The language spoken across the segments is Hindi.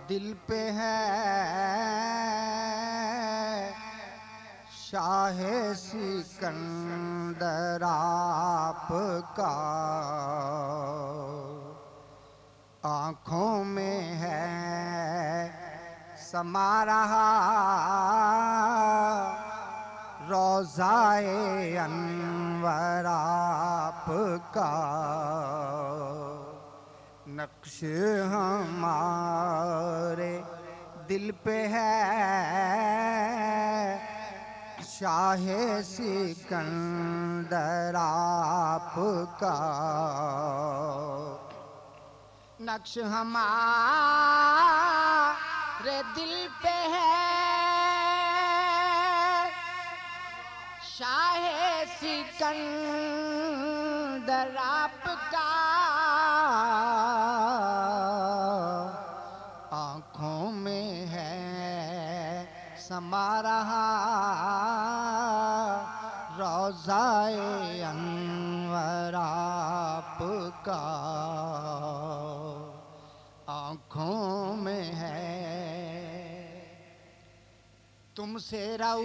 दिल पे है शाहे सिकंदर आपका, आँखों में है समा रहा रोज़ाए अनवर आपका। नक्श हमारे दिल पे है शाहे सिकंदर आपका। नक्श हमारे दिल पे है शाहे सिकंदर आपका, आँखों में है समा रहा रोज़ाए अनवर आपका। आँखों में है तुमसे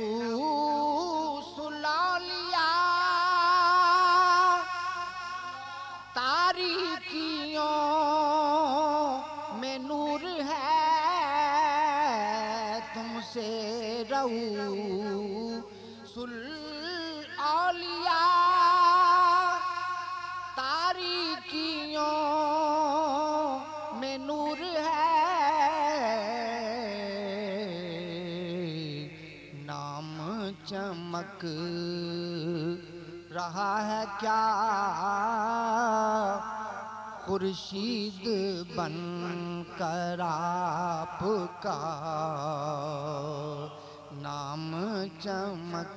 रऊसुला लिया, तारीकियों में नूर है। तुमसे रऊसुला लिया, तारीकियों में नूर है। नाम चमक रहा है क्या खुर्शीद बन कर आपका। नाम चमक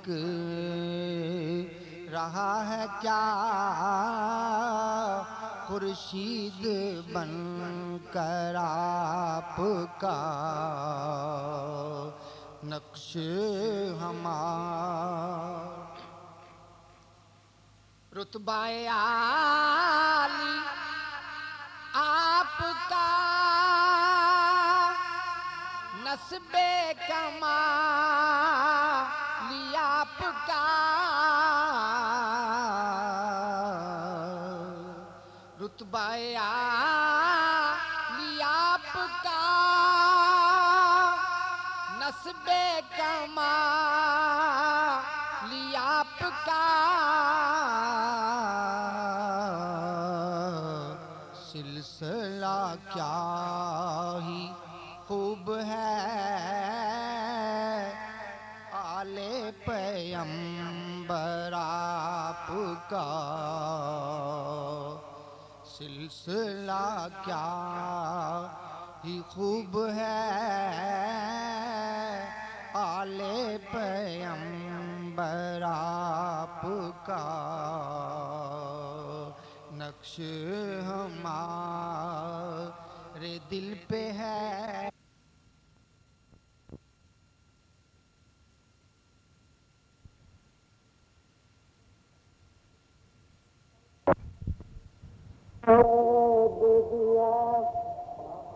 रहा है क्या खुर्शीद बन कर आपका। नक्श हमारा रुतबाए आली आपका, नस्बे कमाली आपका। रुतबाए आली आपका, नस्बे कमाली आपका। सिलसिला क्या ही खूब है आले पैगंबर आपका। सिलसिला क्या ही खूब है आले पैगंबर आपका। नक्श हमारे दिल पे है दे दिया